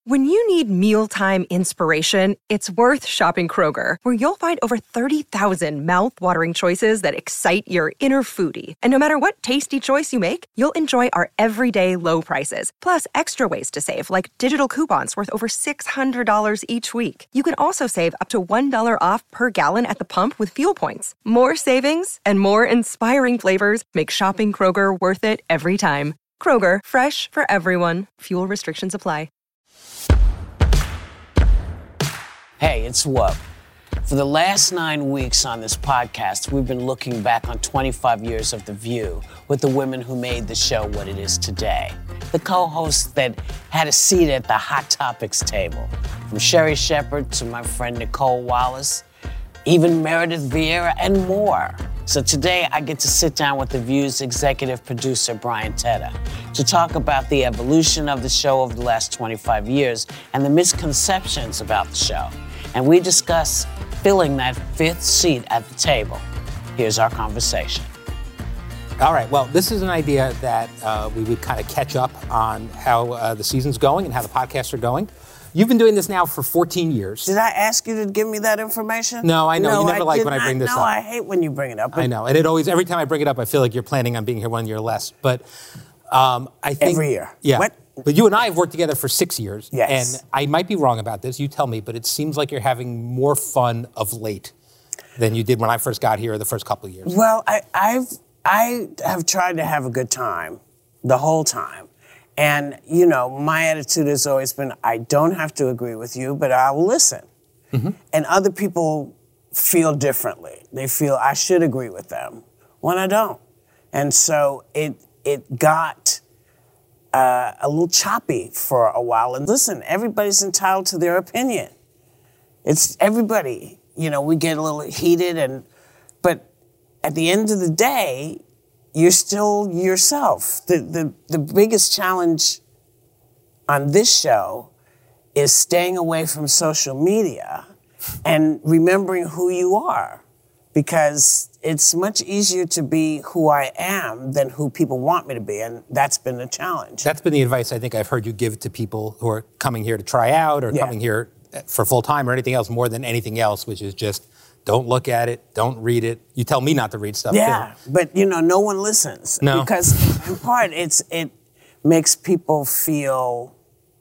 When you need mealtime inspiration, it's worth shopping Kroger, where you'll find over 30,000 mouth-watering choices that excite your inner foodie. And no matter what tasty choice you make, you'll enjoy our everyday low prices, plus extra ways to save, like digital coupons worth over $600 each week. You can also save up to $1 off per gallon at the pump with fuel points. More savings and more inspiring flavors make shopping Kroger worth it every time. Kroger, fresh for everyone. Fuel restrictions apply. Hey, it's Wub. For the last 9 weeks on this podcast, we've been looking back on 25 years of The View with the women who made the show what it is today. The co-hosts that had a seat at the Hot Topics table. From Sherri Shepherd to my friend Nicole Wallace, even Meredith Vieira, and more. So today I get to sit down with The View's executive producer, Brian Tedder, to talk about the evolution of the show over the last 25 years and the misconceptions about the show. And we discuss filling that fifth seat at the table. Here's our conversation. All right, well, this is an idea that we would kind of catch up on how the season's going and how the podcasts are going. You've been doing this now for 14 years. Did I ask you to give me that information? No, I know. No, you never like when I bring this up. No, I hate when you bring it up. I know. And it always, every time I bring it up, I feel like you're planning on being here 1 year less. But I think... Every year. Yeah. What? But you and I have worked together for 6 years. Yes. And I might be wrong about this. You tell me. But it seems like you're having more fun of late than you did when I first got here the first couple of years. Well, I have tried to have a good time the whole time. And, you know, my attitude has always been, I don't have to agree with you, but I will listen. Mm-hmm. And other people feel differently. They feel I should agree with them when I don't. And so it got a little choppy for a while. And listen, everybody's entitled to their opinion. It's everybody. You know, we get a little heated, but at the end of the day, you're still yourself. The biggest challenge on this show is staying away from social media and remembering who you are. Because it's much easier to be who I am than who people want me to be, and that's been the challenge. That's been the advice I think I've heard you give to people who are coming here to try out or coming here for full time or anything else more than anything else, which is just don't look at it, don't read it. You tell me not to read stuff too. But you know, no one listens. No. Because in part, it makes people feel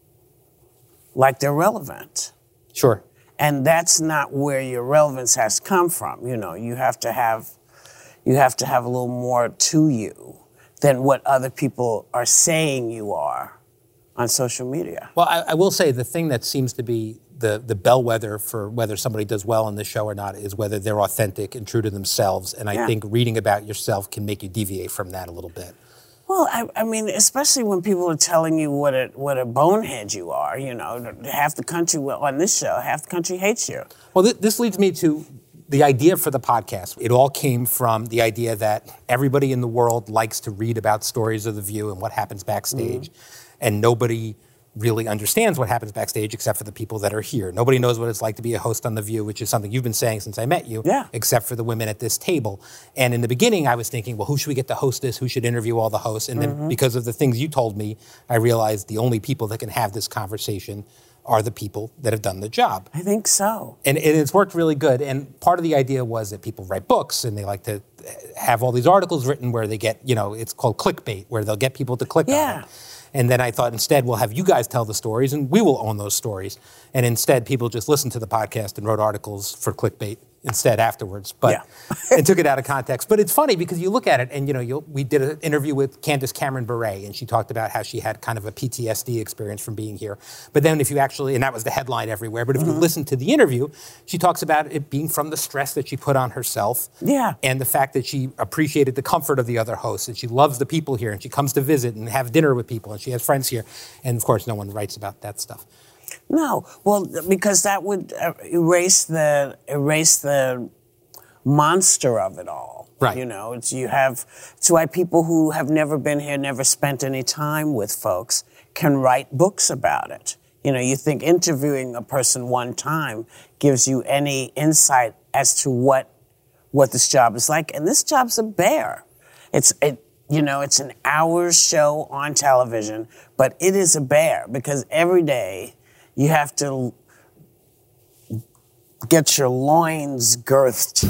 like they're relevant. Sure. And that's not where your relevance has come from. You know, you have to have a little more to you than what other people are saying you are on social media. Well, I will say the thing that seems to be the bellwether for whether somebody does well on the show or not is whether they're authentic and true to themselves. And I think reading about yourself can make you deviate from that a little bit. Well, I mean, especially when people are telling you what a bonehead you are, you know, half the country on this show, half the country hates you. Well, this leads me to the idea for the podcast. It all came from the idea that everybody in the world likes to read about stories of The View and what happens backstage, and nobody really understands what happens backstage except for the people that are here. Nobody knows what it's like to be a host on The View, which is something you've been saying since I met you, except for the women at this table. And in the beginning, I was thinking, well, who should we get to host this? Who should interview all the hosts? And then because of the things you told me, I realized the only people that can have this conversation are the people that have done the job. I think so. And it's worked really good. And part of the idea was that people write books and they like to have all these articles written where they get, you know, it's called clickbait, where they'll get people to click on it. And then I thought instead we'll have you guys tell the stories and we will own those stories. And instead people just listened to the podcast and wrote articles for clickbait instead afterwards. But and took it out of context. But it's funny because you look at it and, you know, we did an interview with Candace Cameron Bure and she talked about how she had kind of a PTSD experience from being here. But then if you actually, and that was the headline everywhere, but if you listen to the interview, she talks about it being from the stress that she put on herself. And the fact that she appreciated the comfort of the other hosts and she loves the people here and she comes to visit and have dinner with people and she has friends here. And of course, no one writes about that stuff. No, well, because that would erase the monster of it all. Right. You know, it's why people who have never been here, never spent any time with folks, can write books about it. You know, you think interviewing a person one time gives you any insight as to what this job is like, and this job's a bear. It's an hour show on television, but it is a bear because every day you have to get your loins girthed,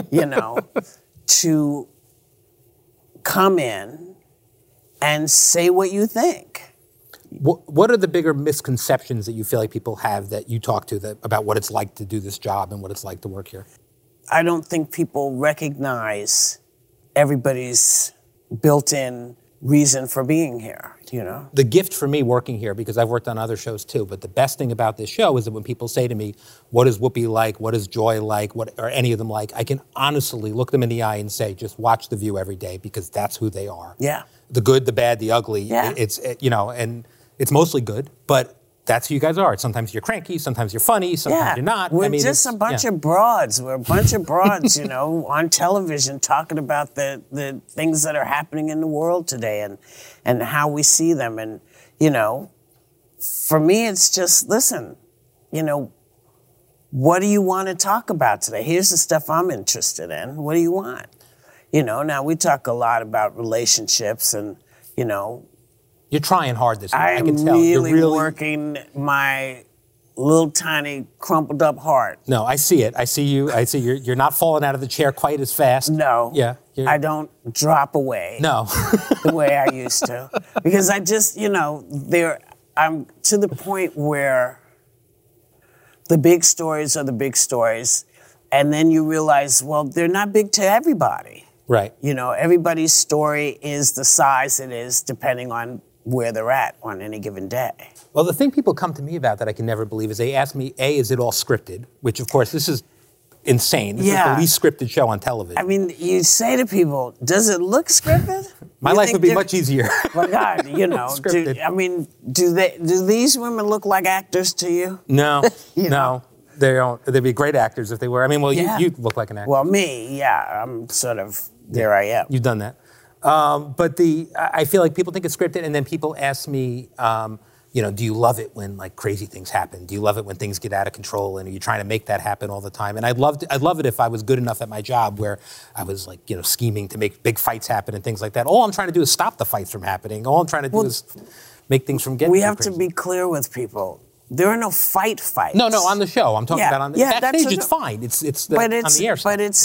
to come in and say what you think. What are the bigger misconceptions that you feel like people have that you talk to about what it's like to do this job and what it's like to work here? I don't think people recognize everybody's built-in reason for being here, The gift for me working here, because I've worked on other shows too, but the best thing about this show is that when people say to me, what is Whoopi like, what is Joy like, what are any of them like, I can honestly look them in the eye and say, just watch The View every day, because that's who they are. Yeah. The good, the bad, the ugly. Yeah. And it's mostly good, but that's who you guys are. Sometimes you're cranky, sometimes you're funny, sometimes you're not. We're just a bunch of broads. We're a bunch of broads, on television talking about the things that are happening in the world today and how we see them. And, for me, it's just, listen, what do you want to talk about today? Here's the stuff I'm interested in. What do you want? Now we talk a lot about relationships and, You're trying hard this year. I can I'm tell. You're really working my little tiny crumpled up heart. No, I see it. I see you. I see you're not falling out of the chair quite as fast. No. Yeah. I don't drop away. No. The way I used to. Because I just, I'm to the point where the big stories are the big stories. And then you realize, well, they're not big to everybody. Right. Everybody's story is the size it is depending on where they're at on any given day. Well, the thing people come to me about that I can never believe is they ask me, A, is it all scripted? Which, of course, this is insane. This is the least scripted show on television. I mean, you say to people, does it look scripted? My life would be much easier. Well, God, do these women look like actors to you? No, no. They don't. They'd be great actors if they were. I mean, you look like an actor. Well, me, I'm sort of, there I am. You've done that. But I feel like people think it's scripted, and then people ask me, do you love it when like crazy things happen? Do you love it when things get out of control? And are you trying to make that happen all the time? And I'd love it if I was good enough at my job where I was like, scheming to make big fights happen and things like that. All I'm trying to do is stop the fights from happening. All I'm trying to do is make things from getting. We have crazy. to be clear with people. There are no fights. No, on the show. I'm talking about on the backstage. It's fine. It's on the air.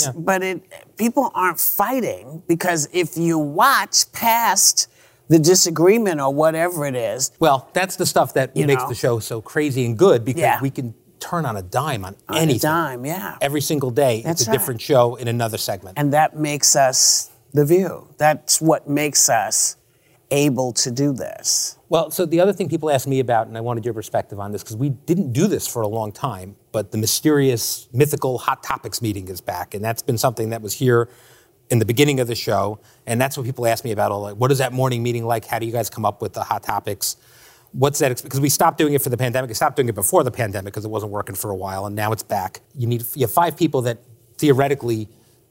But people aren't fighting because if you watch past the disagreement or whatever it is. Well, that's the stuff that makes the show so crazy and good because we can turn on a dime on anything. On a dime, yeah. Every single day, it's a different show in another segment. And that makes us The View. That's what makes us able to do this. Well, so the other thing people ask me about, and I wanted your perspective on this, because we didn't do this for a long time, but the mysterious, mythical Hot Topics meeting is back, and that's been something that was here in the beginning of the show, and that's what people ask me about. Like, what is that morning meeting like? How do you guys come up with the Hot Topics? What's that? Because we stopped doing it for the pandemic. We stopped doing it before the pandemic because it wasn't working for a while, and now it's back. You have 5 people that theoretically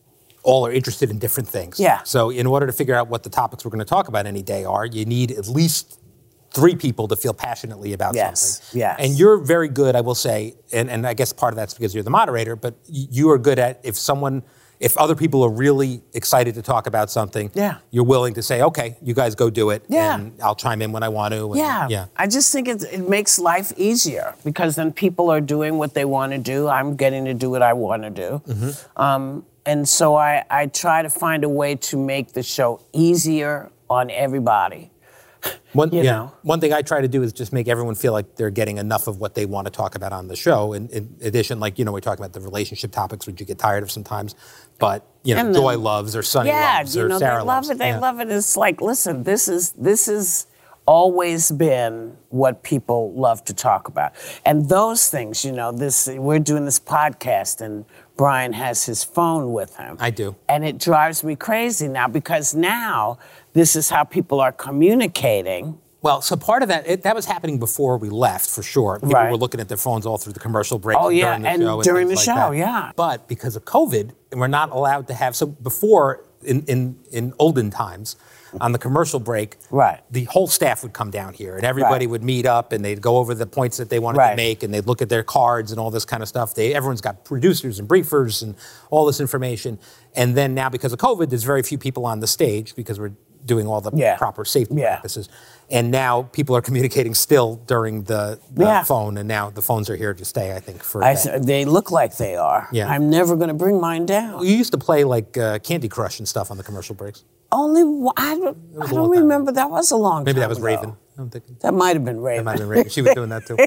all are interested in different things. Yeah. So in order to figure out what the topics we're going to talk about any day are, you need at least 3 people to feel passionately about something. Yes. And you're very good, I will say, and I guess part of that's because you're the moderator, but you are good at if other people are really excited to talk about something, you're willing to say, okay, you guys go do it, and I'll chime in when I want to. And, I just think it makes life easier because then people are doing what they want to do. I'm getting to do what I want to do. Mm-hmm. And so I try to find a way to make the show easier on everybody. One thing I try to do is just make everyone feel like they're getting enough of what they want to talk about on the show. And in addition, we talk about the relationship topics, which you get tired of sometimes. But, Joy loves or Sunny loves or Sarah loves. They love it. It's like, listen, this is always been what people love to talk about. And those things, we're doing this podcast and Brian has his phone with him. I do. And it drives me crazy now because now this is how people are communicating. Well, so part of that was happening before we left, for sure. People were looking at their phones all through the commercial breaks during the show. But because of COVID, and we're not allowed to have, so before, in olden times, on the commercial break, the whole staff would come down here and everybody would meet up and they'd go over the points that they wanted to make and they'd look at their cards and all this kind of stuff. Everyone's got producers and briefers and all this information. And then now because of COVID, there's very few people on the stage because we're doing all the proper safety practices. And now people are communicating still during the phone, and now the phones are here to stay, I think, for they look like they are. Yeah. I'm never going to bring mine down. You used to play like Candy Crush and stuff on the commercial breaks. I don't remember. That was a long time Maybe that was ago. Raven. I'm thinking. That might have been Raven. That might have been Raven. She was doing that too.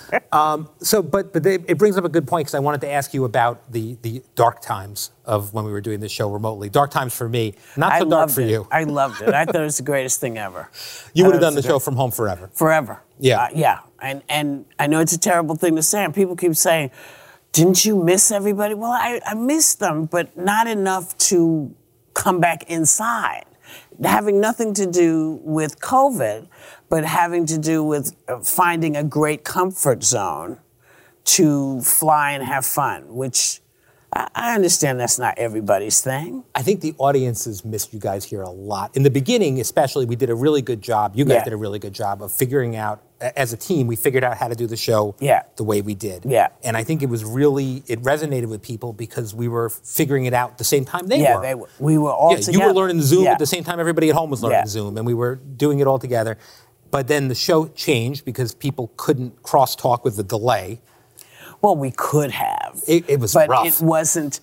It brings up a good point, because I wanted to ask you about the dark times of when we were doing this show remotely. Dark times for me, not so dark for you. I loved it. I thought it was the greatest thing ever. You would have done the show from home forever. Forever. Yeah. Yeah. And I know it's a terrible thing to say, and people keep saying, didn't you miss everybody? Well, I missed them, but not enough to come back inside. Having nothing to do with COVID, but having to do with finding a great comfort zone to fly and have fun, which I understand that's not everybody's thing. I think the audiences missed you guys here a lot. In the beginning, especially, we did a really good job. You guys did a really good job of figuring out, as a team, we figured out how to do the show the way we did. Yeah. And I think it resonated with people because we were figuring it out at the same time they were. We were all together. You were learning Zoom at the same time everybody at home was learning Zoom, and we were doing it all together. But then the show changed because people couldn't cross-talk with the delay. Well, we could have. It was but rough. But it wasn't.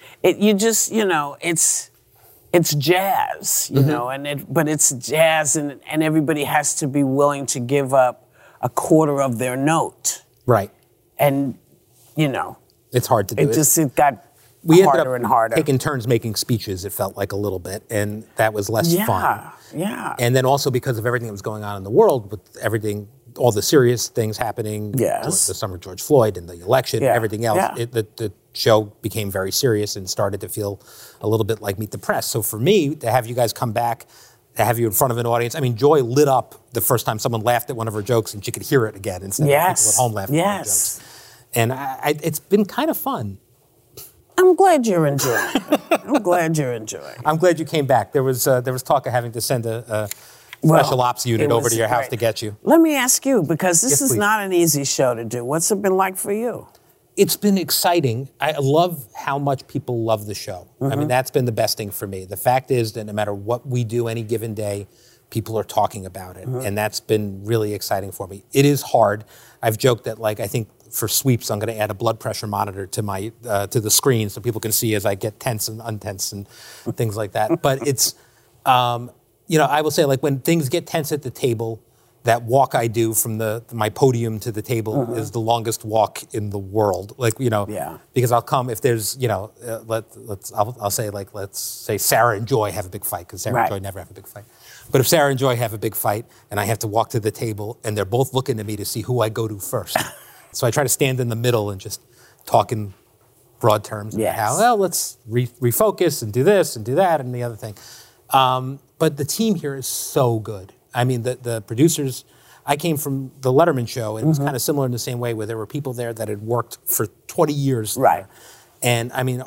It's jazz, you know, but it's jazz, and everybody has to be willing to give up a quarter of their note. Right. And, you know. It's hard to do. It got harder and harder. Taking turns making speeches, it felt like a little bit, and that was less fun. Yeah. And then also because of everything that was going on in the world, with everything, all the serious things happening, the summer of George Floyd and the election, everything else, the show became very serious and started to feel a little bit like Meet the Press. So for me, to have you guys come back, to have you in front of an audience, I mean, Joy lit up the first time someone laughed at one of her jokes and she could hear it again instead of people at home laughing at her jokes. And it's been kind of fun. I'm glad you're enjoying it. I'm glad you came back. There was talk of having to send a special ops unit over to your house to get you. Let me ask you, because this is not an easy show to do. What's it been like for you? It's been exciting. I love how much people love the show. I mean, that's been the best thing for me. The fact is that no matter what we do any given day, people are talking about it. And that's been really exciting for me. It is hard. I've joked that, like, I think for sweeps, I'm going to add a blood pressure monitor to my to the screen so people can see as I get tense and untense and things like that. But it's, you know, I will say, like, when things get tense at the table, that walk I do from my podium to the table is the longest walk in the world. Like, you know, because I'll come if there's, you know, I'll say, like, let's say Sarah and Joy have a big fight, because Sarah and Joy never have a big fight. But if Sarah and Joy have a big fight and I have to walk to the table and they're both looking at me to see who I go to first. So I try to stand in the middle and just talk in broad terms. How, well, let's refocus and do this and do that and the other thing. But the team here is so good. I mean, the producers, I came from the Letterman show, and it was kind of similar in the same way, where there were people there that had worked for 20 years. Right. And I mean,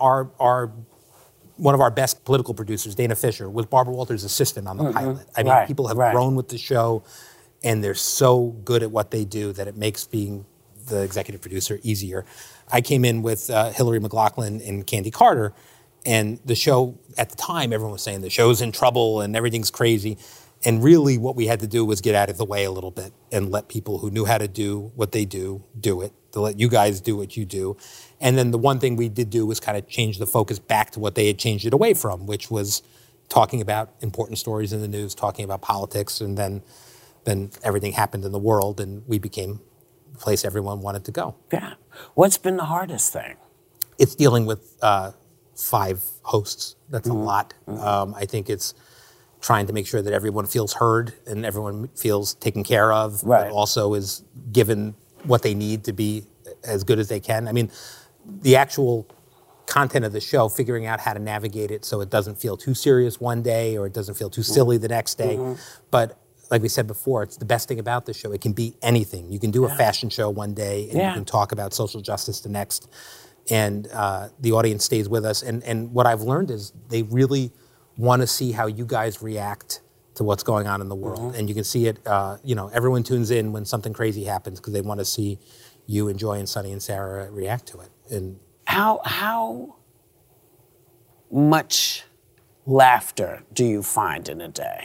one of our best political producers, Dana Fisher, was Barbara Walters' assistant on the pilot. I mean, people have grown with the show, and they're so good at what they do that it makes being the executive producer easier. I came in with Hillary McLaughlin and Candy Carter, and the show, at the time, everyone was saying the show's in trouble and everything's crazy. And really what we had to do was get out of the way a little bit and let people who knew how to do what they do it, to let you guys do what you do. And then the one thing we did do was kind of change the focus back to what they had changed it away from, which was talking about important stories in the news, talking about politics, and then everything happened in the world and we became the place everyone wanted to go. Yeah. What's been the hardest thing? It's dealing with 5 hosts. That's a lot. I think it's trying to make sure that everyone feels heard and everyone feels taken care of, but also is given what they need to be as good as they can. I mean, the actual content of the show, figuring out how to navigate it so it doesn't feel too serious one day or it doesn't feel too silly the next day. But like we said before, it's the best thing about the show. It can be anything. You can do a fashion show one day and you can talk about social justice the next. And the audience stays with us. And what I've learned is they really want to see how you guys react to what's going on in the world. And you can see it, you know, everyone tunes in when something crazy happens because they want to see you and Joy and Sonny and Sarah react to it. And how much laughter do you find in a day?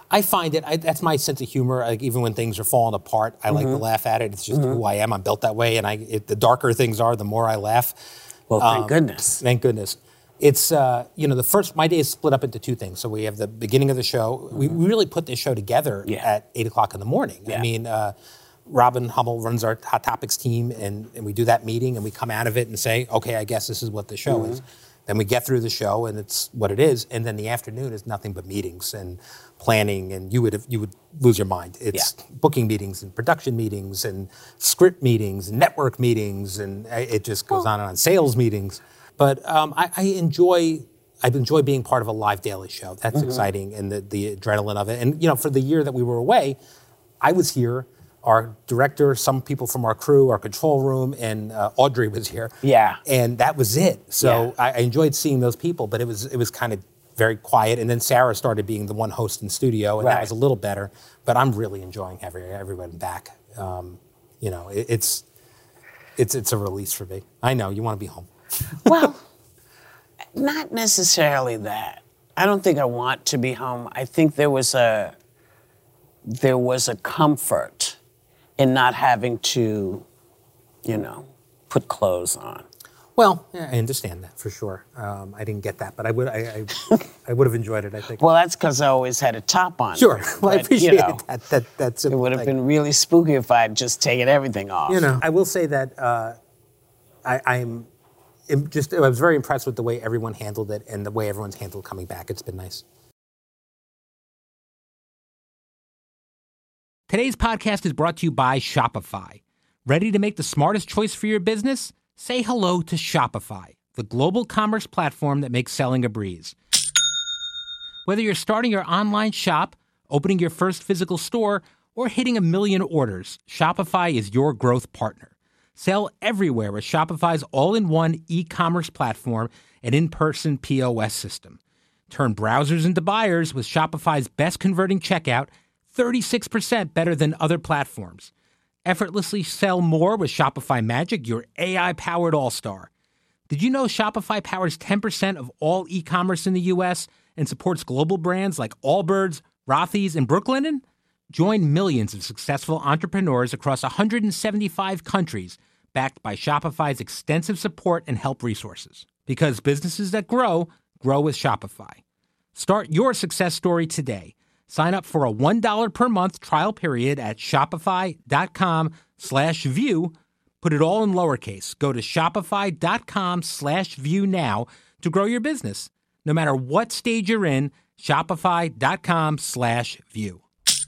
I find it, that's my sense of humor. Like, even when things are falling apart, I like to laugh at it. It's just who I am. I'm built that way. And the darker things are, the more I laugh. Well, thank goodness. Thank goodness. It's, my day is split up into two things. So we have the beginning of the show. We really put this show together at 8 o'clock in the morning. Yeah. I mean, Robin Hummel runs our Hot Topics team, and we do that meeting, and we come out of it and say, okay, I guess this is what the show is. Then we get through the show, and it's what it is. And then the afternoon is nothing but meetings and planning, and you would lose your mind. It's booking meetings and production meetings and script meetings and network meetings, and it just goes on and on. Sales meetings. But I've enjoyed being part of a live daily show. That's exciting, and the adrenaline of it. And for the year that we were away, I was here. Our director, some people from our crew, our control room, and Audrey was here. Yeah. And that was it. So I enjoyed seeing those people, but it was kind of very quiet. And then Sarah started being the one host in studio, and that was a little better. But I'm really enjoying having everyone back. It's a release for me. I know, you want to be home. Well, not necessarily that. I don't think I want to be home. I think there was a comfort in not having to, put clothes on. Well, I understand that for sure. I didn't get that, but I would have enjoyed it, I think. Well, that's because I always had a top on. Sure. Well, I appreciate that. It would have been really spooky if I had just taken everything off. I will say that I was very impressed with the way everyone handled it and the way everyone's handled coming back. It's been nice. Today's podcast is brought to you by Shopify. Ready to make the smartest choice for your business? Say hello to Shopify, the global commerce platform that makes selling a breeze. Whether you're starting your online shop, opening your first physical store, or hitting 1 million orders, Shopify is your growth partner. Sell everywhere with Shopify's all-in-one e-commerce platform and in-person POS system. Turn browsers into buyers with Shopify's best-converting checkout, 36% better than other platforms. Effortlessly sell more with Shopify Magic, your AI-powered all-star. Did you know Shopify powers 10% of all e-commerce in the U.S. and supports global brands like Allbirds, Rothy's, and Brooklinen? Join millions of successful entrepreneurs across 175 countries, backed by Shopify's extensive support and help resources. Because businesses that grow with Shopify. Start your success story today. Sign up for a $1 per month trial period at shopify.com/view. Put it all in lowercase. Go to shopify.com/view now to grow your business. No matter what stage you're in, shopify.com/view.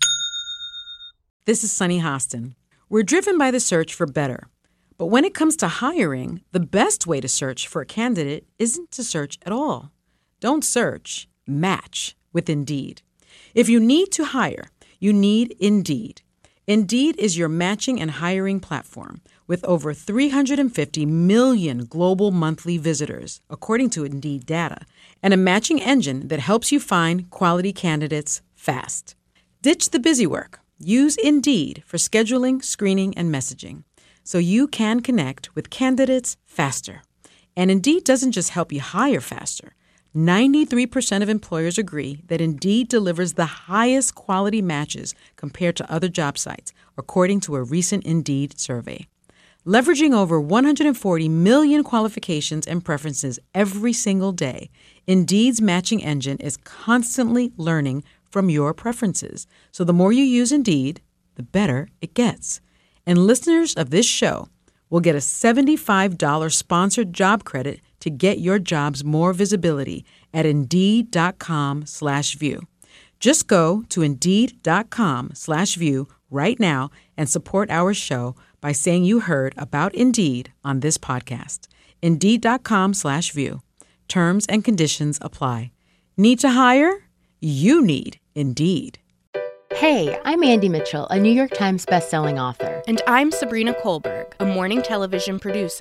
This is Sunny Hostin. We're driven by the search for better. But when it comes to hiring, the best way to search for a candidate isn't to search at all. Don't search, match with Indeed. If you need to hire, you need Indeed. Indeed is your matching and hiring platform with over 350 million global monthly visitors, according to Indeed data, and a matching engine that helps you find quality candidates fast. Ditch the busy work. Use Indeed for scheduling, screening, and messaging so you can connect with candidates faster. And Indeed doesn't just help you hire faster. 93% of employers agree that Indeed delivers the highest quality matches compared to other job sites, according to a recent Indeed survey. Leveraging over 140 million qualifications and preferences every single day, Indeed's matching engine is constantly learning from your preferences. So the more you use Indeed, the better it gets. And listeners of this show will get a $75 sponsored job credit to get your jobs more visibility at Indeed.com/view. Just go to Indeed.com/view right now and support our show by saying you heard about Indeed on this podcast. Indeed.com/view. Terms and conditions apply. Need to hire? You need Indeed. Hey, I'm Andy Mitchell, a New York Times bestselling author. And I'm Sabrina Kohlberg, a morning television producer.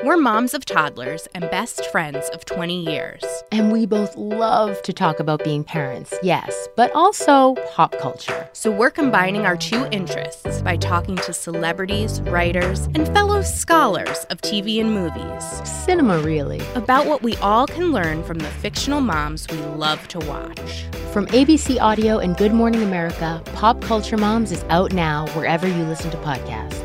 We're moms of toddlers and best friends of 20 years. And we both love to talk about being parents, yes, but also pop culture. So we're combining our two interests by talking to celebrities, writers, and fellow scholars of TV and movies. Cinema, really. About what we all can learn from the fictional moms we love to watch. From ABC Audio and Good Morning America, Pop Culture Moms is out now wherever you listen to podcasts.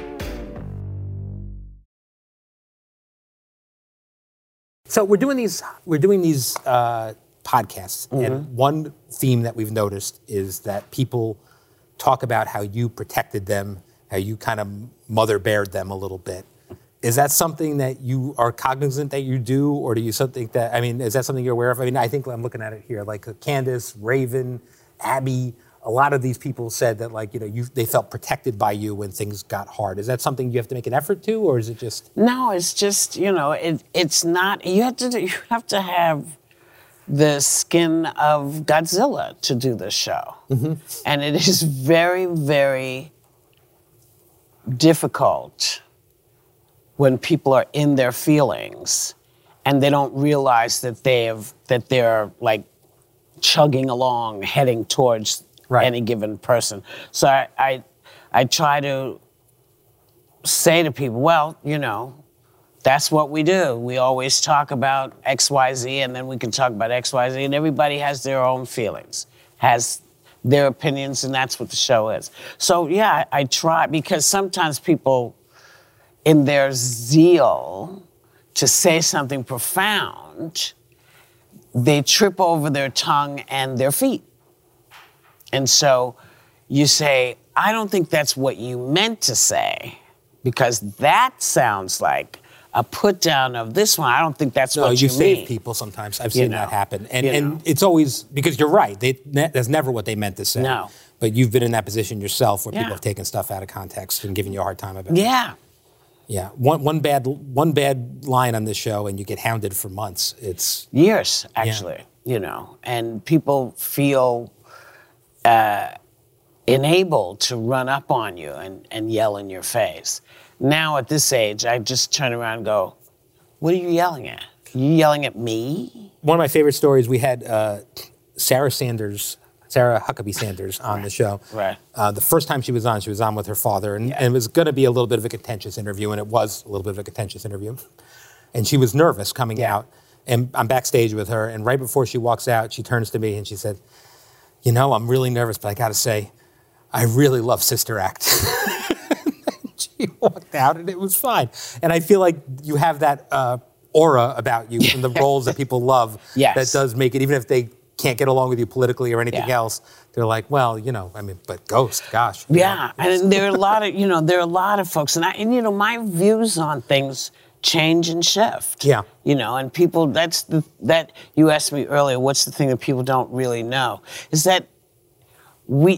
So we're doing these podcasts, and one theme that we've noticed is that people talk about how you protected them, how you kind of mother bared them a little bit. Is that something that you are cognizant that you do, or do you something that, I mean, is that something you're aware of? I mean, I think I'm looking at it here, like Candace, Raven, Abby, a lot of these people said that, like, you know, they felt protected by you when things got hard. Is that something you have to make an effort to, or is it just? No, it's just, you know, it's not. You have to have the skin of Godzilla to do this show, and it is very, very difficult when people are in their feelings and they don't realize that they're like chugging along, heading towards any given person. So I try to say to people, well, you know, that's what we do. We always talk about X, Y, Z, and then we can talk about X, Y, Z, and everybody has their own feelings, has their opinions, and that's what the show is. So yeah, I try, because sometimes people, in their zeal to say something profound, they trip over their tongue and their feet. And so you say, I don't think that's what you meant to say, because that sounds like a put down of this one. I don't think that's what you mean. No, you save people sometimes. I've seen that happen. And it's always, because you're right, that's never what they meant to say. No. But you've been in that position yourself where people have taken stuff out of context and given you a hard time about it. Yeah. Yeah. One bad line on this show and you get hounded for months. It's years, actually, you know, and people feel enabled to run up on you and yell in your face. Now at this age, I just turn around and go, what are you yelling at? Are you yelling at me? One of my favorite stories, we had Sarah Huckabee Sanders on the show. Right. The first time she was on with her father, and it was going to be a little bit of a contentious interview, and it was a little bit of a contentious interview. And she was nervous coming out, and I'm backstage with her, and right before she walks out, she turns to me and she said, you know, I'm really nervous, but I got to say, I really love Sister Act. She walked out, and it was fine. And I feel like you have that aura about you from the roles that people love. Yes. That does make it, even if they can't get along with you politically or anything else, they're like, well, you know, I mean, but Ghost, gosh. Yeah, and there are a lot of, folks, and you know, my views on things change and shift. Yeah. You know, and people, that you asked me earlier, what's the thing that people don't really know, is that we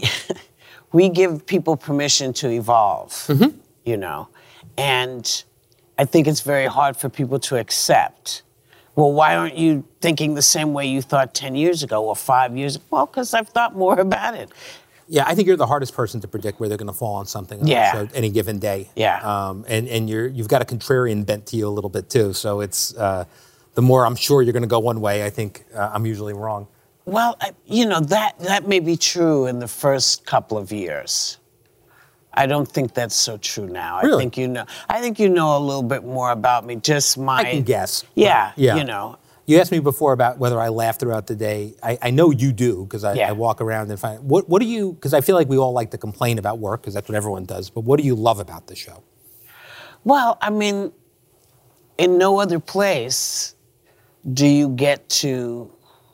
give people permission to evolve, you know, and I think it's very hard for people to accept. Well, why aren't you thinking the same way you thought 10 years ago or 5 years ago? Well, because I've thought more about it. Yeah, I think you're the hardest person to predict where they're going to fall on something on the show any given day. Yeah. And you've got a contrarian bent to you a little bit too. So it's the more I'm sure you're going to go one way, I think I'm usually wrong. Well, you know, that may be true in the first couple of years. I don't think that's so true now. Really? I think you know a little bit more about me. Just my. I can guess. Yeah. You know. You asked me before about whether I laugh throughout the day. I know you do, because I walk around and find. What do you? Because I feel like we all like to complain about work, because that's what everyone does. But what do you love about the show? Well, I mean, in no other place do you get to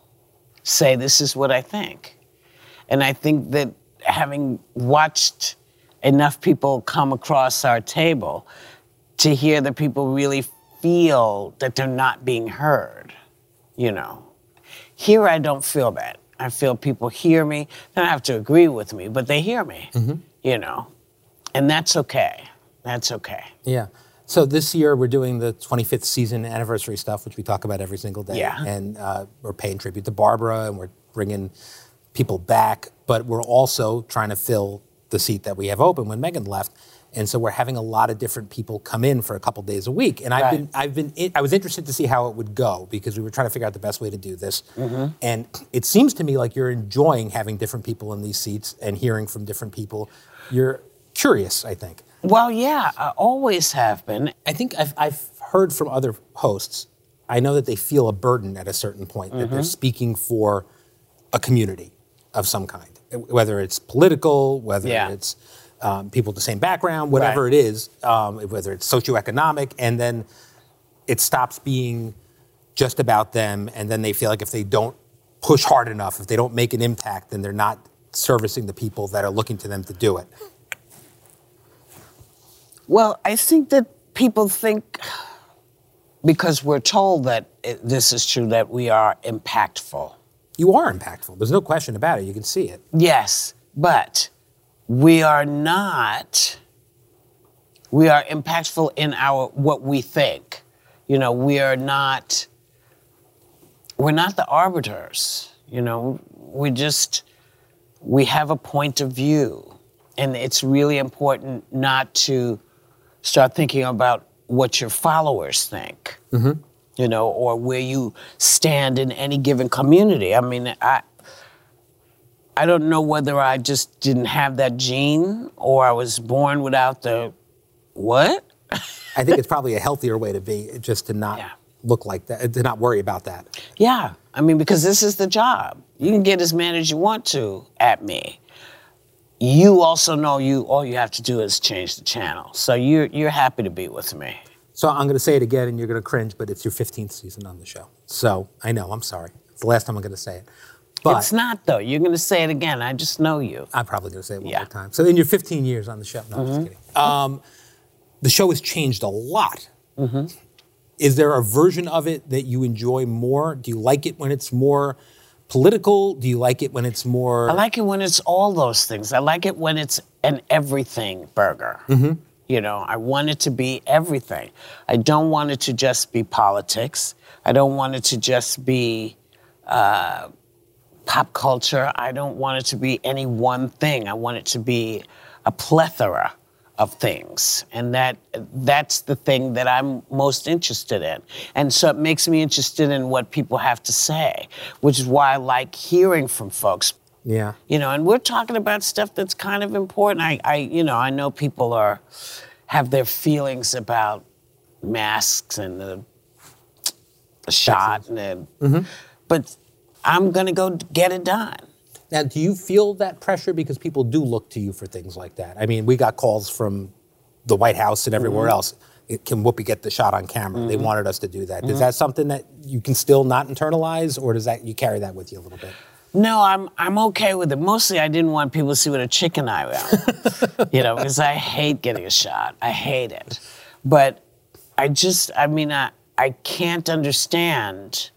say this is what I think, and I think that having watched enough people come across our table to hear that people really feel that they're not being heard, you know. Here I don't feel that. I feel people hear me. They don't have to agree with me, but they hear me, you know. And that's okay. That's okay. Yeah. So this year we're doing the 25th season anniversary stuff, which we talk about every single day. Yeah. And we're paying tribute to Barbara, and we're bringing people back, but we're also trying to fill the seat that we have open when Megan left. And so we're having a lot of different people come in for a couple days a week. And I was interested to see how it would go because we were trying to figure out the best way to do this. And it seems to me like you're enjoying having different people in these seats and hearing from different people. You're curious, I think. Well, yeah, I always have been. I think I've heard from other hosts, I know that they feel a burden at a certain point, that they're speaking for a community of some kind, whether it's political, whether it's people with the same background, whatever it is, whether it's socioeconomic, and then it stops being just about them, and then they feel like if they don't push hard enough, if they don't make an impact, then they're not servicing the people that are looking to them to do it. Well, I think that people think, because we're told that this is true, that we are impactful. You are impactful. There's no question about it. You can see it. Yes, but we are not. We are impactful in what we think. You know, we're not the arbiters. You know, we have a point of view, and it's really important not to start thinking about what your followers think. You know, or where you stand in any given community. I mean, I don't know whether I just didn't have that gene or I was born without the what? I think it's probably a healthier way to be, just to not look like that, to not worry about that. Yeah, I mean, because this is the job. You can get as mad as you want to at me. You also know all you have to do is change the channel. So you're happy to be with me. So I'm going to say it again, and you're going to cringe, but it's your 15th season on the show. So I know, I'm sorry. It's the last time I'm going to say it. But it's not, though. You're going to say it again. I just know you. I'm probably going to say it one more time. So in your 15 years on the show, no, I'm just kidding. The show has changed a lot. Is there a version of it that you enjoy more? Do you like it when it's more political? Do you like it when it's more... I like it when it's all those things. I like it when it's an everything burger. You know, I want it to be everything. I don't want it to just be politics. I don't want it to just be pop culture. I don't want it to be any one thing. I want it to be a plethora of things. And that's the thing that I'm most interested in. And so it makes me interested in what people have to say, which is why I like hearing from folks. Yeah. You know, and we're talking about stuff that's kind of important. I know people have their feelings about masks and the shot, but I'm gonna go get it done. Now, do you feel that pressure because people do look to you for things like that? I mean, we got calls from the White House and everywhere else. Can Whoopi get the shot on camera? They wanted us to do that. Is that something that you can still not internalize, or does that you carry that with you a little bit? No, I'm okay with it. Mostly I didn't want people to see what a chicken I am. You know, because I hate getting a shot. I hate it. But I can't understand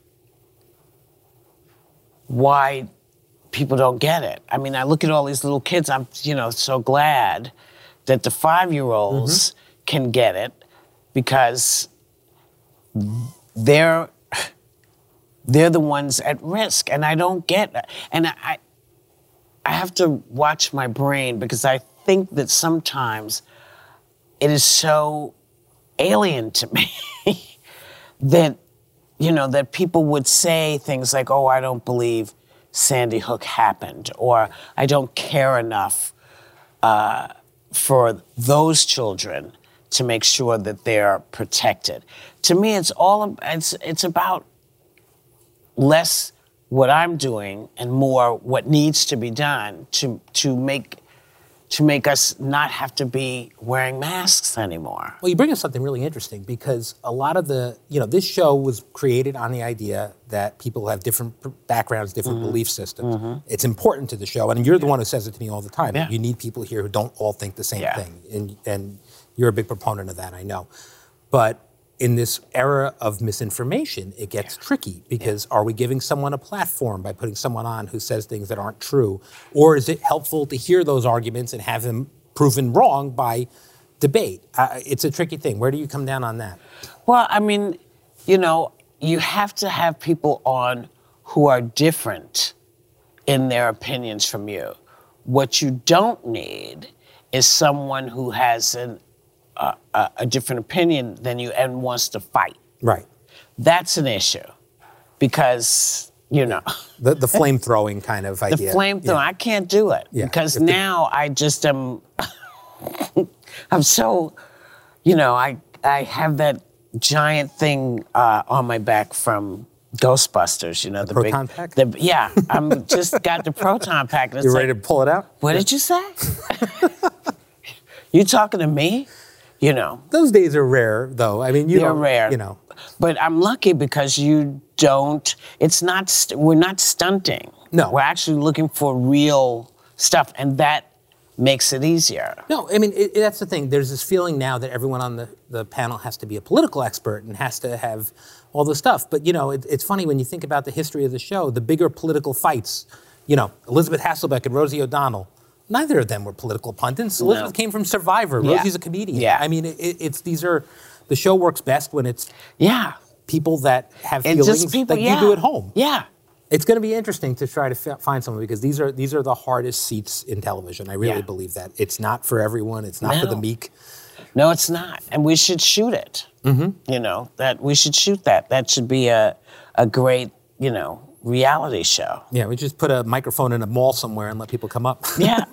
why people don't get it. I mean, I look at all these little kids. I'm, so glad that the 5-year-olds can get it because they're the ones at risk, and I don't get it. And I have to watch my brain because I think that sometimes it is so alien to me that, that people would say things like, oh, I don't believe Sandy Hook happened, or I don't care enough for those children to make sure that they're protected. To me, it's about less what I'm doing and more what needs to be done to make us not have to be wearing masks anymore. Well, you bring up something really interesting because a lot of this show was created on the idea that people have different backgrounds, different belief systems. It's important to the show, and you're the one who says it to me all the time. You need people here who don't all think the same thing, and you're a big proponent of that, I know. But in this era of misinformation, it gets tricky because are we giving someone a platform by putting someone on who says things that aren't true? Or is it helpful to hear those arguments and have them proven wrong by debate? It's a tricky thing. Where do you come down on that? Well, I mean, you have to have people on who are different in their opinions from you. What you don't need is someone who has a different opinion than you and wants to fight. Right. That's an issue because, you know. The flame throwing kind of idea. The flame throwing, I can't do it because now I just am, I'm so, you know, I have that giant thing on my back from Ghostbusters, you know. The proton big, pack? I'm just got the proton pack. You ready to pull it out? What did you say? You talking to me? You know. Those days are rare, though. I mean, they're rare. You know. But I'm lucky because you don't, we're not stunting. No. We're actually looking for real stuff, and that makes it easier. No, I mean, that's the thing. There's this feeling now that everyone on the panel has to be a political expert and has to have all this stuff. But, you know, it's funny when you think about the history of the show, the bigger political fights, you know, Elizabeth Hasselbeck and Rosie O'Donnell, neither of them were political pundits. Elizabeth came from Survivor. Rosie's a comedian. Yeah. I mean, the show works best when it's people that have feelings that you do at home. Yeah. It's going to be interesting to try to find someone because these are the hardest seats in television. I really believe that. It's not for everyone. It's not for the meek. No, it's not. And we should shoot it. Mm-hmm. You know, that we should shoot that. That should be a great, you know, reality show. Yeah, we just put a microphone in a mall somewhere and let people come up. Yeah.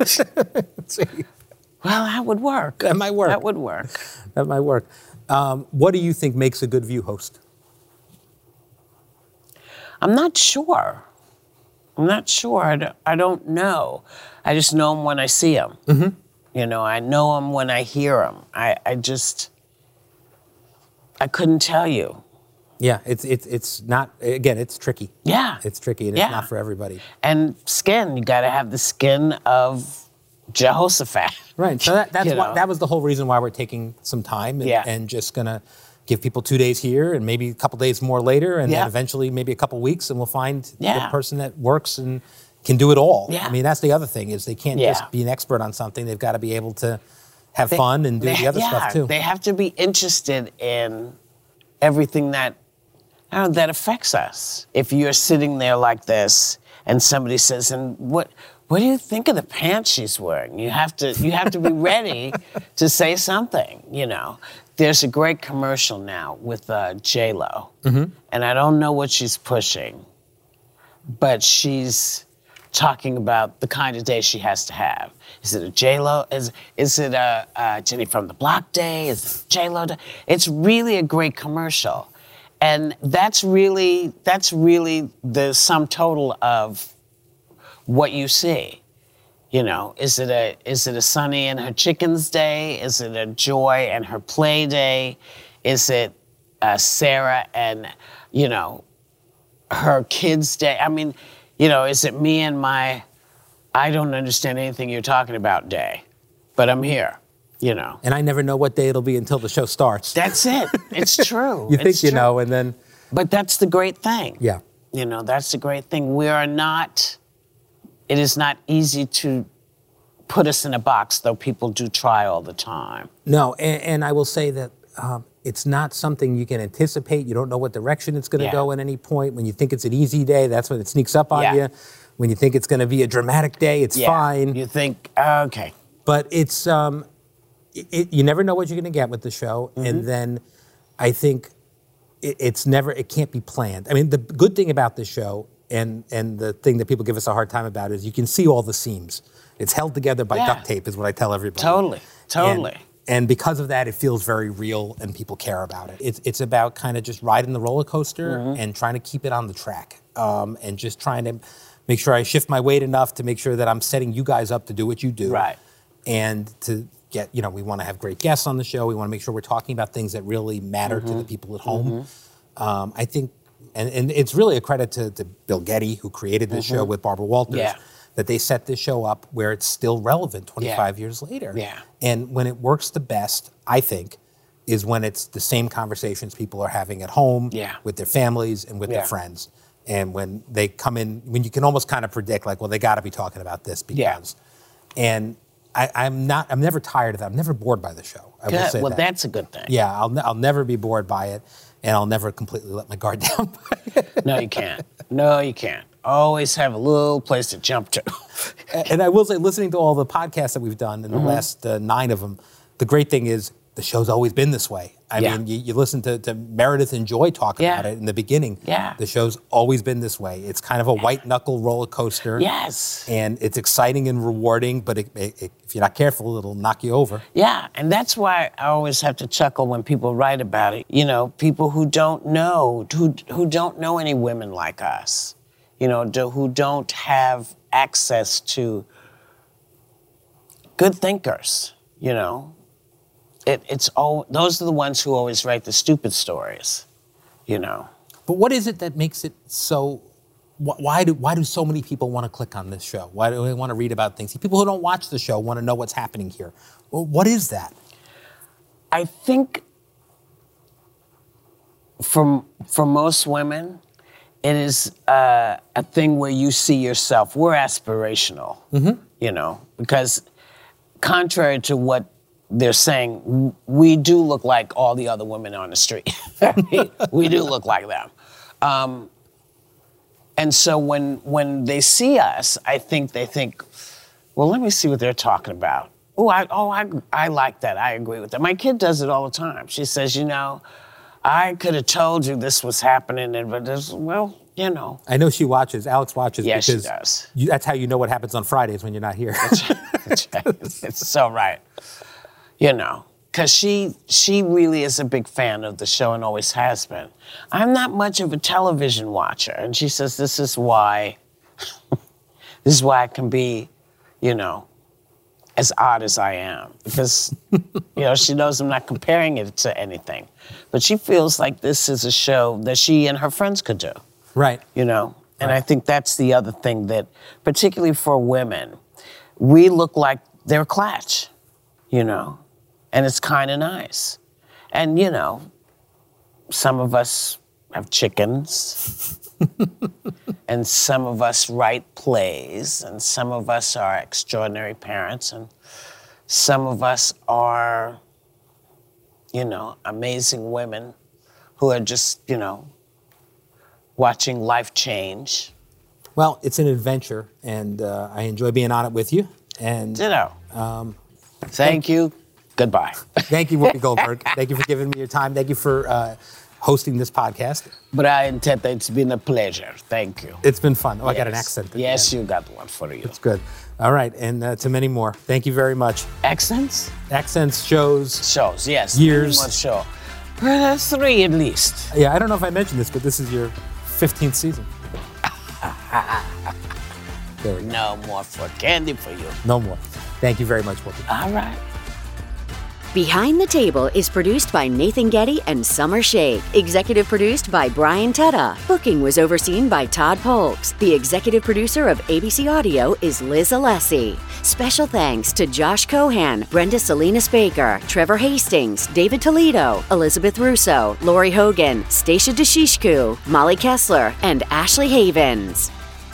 Well, that would work. That might work. That would work. That might work. What do you think makes a good View host? I'm not sure. I don't know. I just know them when I see them. Mm-hmm. You know, I know them when I hear them. I couldn't tell you. Yeah, it's not, again, it's tricky. Yeah. It's tricky and it's not for everybody. And skin, you got to have the skin of Jehoshaphat. Right, so that was the whole reason why we're taking some time and just gonna give people 2 days here and maybe a couple days more later and then eventually maybe a couple weeks and we'll find the person that works and can do it all. Yeah. I mean, that's the other thing is they can't just be an expert on something. They've got to be able to have fun and do the other stuff too. They have to be interested in everything that affects us. If you're sitting there like this and somebody says, and what do you think of the pants she's wearing? You have to be ready to say something, you know. There's a great commercial now with J-Lo, and I don't know what she's pushing, but she's talking about the kind of day she has to have. Is it a J-Lo? Is it a Jenny from the Block day? Is it J-Lo day? It's really a great commercial, and that's really the sum total of what you see. You know, is it a Sunny and her chickens day? Is it a Joy and her play day? Is it Sarah and, you know, her kids day? I mean, you know, is it me and my I don't understand anything you're talking about day, but I'm here, you know. And I never know what day it'll be until the show starts. That's it. It's true. You think you know, and then. But that's the great thing. Yeah. You know, that's the great thing. It is not easy to put us in a box, though people do try all the time. No, and I will say that it's not something you can anticipate. You don't know what direction it's going to go at any point. When you think it's an easy day, that's when it sneaks up on you. When you think it's going to be a dramatic day, it's fine. You think, okay. But it's, you never know what you're going to get with the show. Mm-hmm. And then I think it can't be planned. I mean, the good thing about this show and the thing that people give us a hard time about is you can see all the seams. It's held together by duct tape is what I tell everybody. Totally. And because of that, it feels very real and people care about it. It's about kind of just riding the roller coaster and trying to keep it on the track and just trying to make sure I shift my weight enough to make sure that I'm setting you guys up to do what you do. Right. And to get, you know, we want to have great guests on the show. We want to make sure we're talking about things that really matter to the people at home. I think, and it's really a credit to Bill Getty, who created this show with Barbara Walters, that they set this show up where it's still relevant 25 years later. Yeah. And when it works the best, I think, is when it's the same conversations people are having at home with their families and with their friends. And when they come in, when you can almost kind of predict, like, well, they got to be talking about this because. And I'm never tired of that. I'm never bored by the show. I will say well, that. that's a good thing. Yeah, I'll never be bored by it, and I'll never completely let my guard down. No, you can't. No, you can't. Always have a little place to jump to. And I will say, listening to all the podcasts that we've done in the last 9 of them, the great thing is the show's always been this way. I mean, you listen to Meredith and Joy talk about it in the beginning. Yeah. The show's always been this way. It's kind of a white-knuckle roller coaster. Yes. And it's exciting and rewarding, but if you're not careful, it'll knock you over. Yeah, and that's why I always have to chuckle when people write about it. You know, people who don't know, who don't know any women like us, you know, who don't have access to good thinkers, you know. Those are the ones who always write the stupid stories, you know. But what is it that makes it so? Why do so many people want to click on this show? Why do they want to read about things? People who don't watch the show want to know what's happening here. Well, what is that? I think for most women, it is a thing where you see yourself. We're aspirational, you know, because contrary to what they're saying, we do look like all the other women on the street. We do look like them. And so when they see us, I think they think, well, let me see what they're talking about. I like that. I agree with that. My kid does it all the time. She says, you know, I could have told you this was happening, but well, you know. I know she watches. Alex watches because she does. That's how you know what happens on Fridays when you're not here. That's right. It's so right. You know, because she really is a big fan of the show and always has been. I'm not much of a television watcher, and she says this is why I can be, you know, as odd as I am, because you know she knows I'm not comparing it to anything, but she feels like this is a show that she and her friends could do. Right. You know, and I think that's the other thing that, particularly for women, we look like they're Klatch, you know. And it's kind of nice. And, you know, some of us have chickens, and some of us write plays, and some of us are extraordinary parents, and some of us are, you know, amazing women who are just, you know, watching life change. Well, it's an adventure, and I enjoy being on it with you. And ditto. Thank you. Goodbye. Thank you, Whoopi Goldberg. Thank you for giving me your time. Thank you for hosting this podcast. Brian Teta, it's been a pleasure. Thank you. It's been fun. Oh, yes. I got an accent. Yes, you got one for you. It's good. All right, and to many more. Thank you very much. Accents? Accents, shows. Shows, yes. Years. One show. Well, 3 at least. Yeah, I don't know if I mentioned this, but this is your 15th season. There we go. No more for candy for you. No more. Thank you very much, Whoopi. All right. Behind the Table is produced by Nathan Getty and Summer Shake. Executive produced by Brian Teta. Booking was overseen by Todd Polks. The executive producer of ABC Audio is Liz Alessi. Special thanks to Josh Cohan, Brenda Salinas Baker, Trevor Hastings, David Toledo, Elizabeth Russo, Lori Hogan, Stacia Deshishku, Molly Kessler, and Ashley Havens.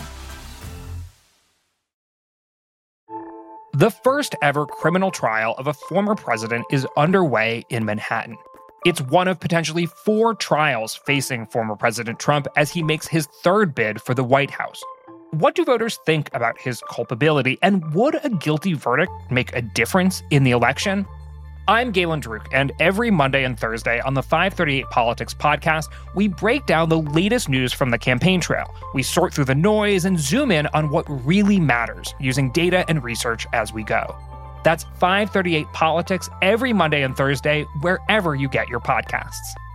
The first ever criminal trial of a former president is underway in Manhattan. It's one of potentially 4 trials facing former President Trump as he makes his 3rd bid for the White House. What do voters think about his culpability, and would a guilty verdict make a difference in the election? I'm Galen Druk, and every Monday and Thursday on the 538 Politics podcast, we break down the latest news from the campaign trail. We sort through the noise and zoom in on what really matters, using data and research as we go. That's 538 Politics every Monday and Thursday, wherever you get your podcasts.